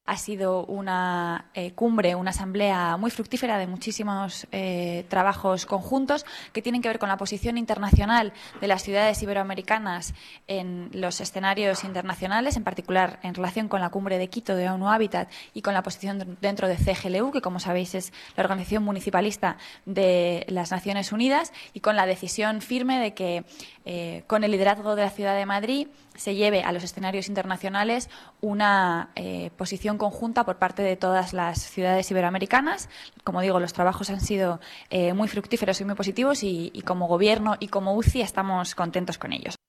Ha sido una cumbre, una asamblea muy fructífera de muchísimos trabajos conjuntos que tienen que ver con la posición internacional de las ciudades iberoamericanas en los escenarios internacionales, en particular en relación con la cumbre de Quito de ONU Habitat y con la posición dentro de CGLU, que como sabéis es la organización municipalista de las Naciones Unidas, y con la decisión firme de que con el liderazgo de la Ciudad de Madrid se lleve a los escenarios internacionales una posición conjunta por parte de todas las ciudades iberoamericanas. Como digo, los trabajos han sido muy fructíferos y muy positivos y como Gobierno y como UCI estamos contentos con ellos.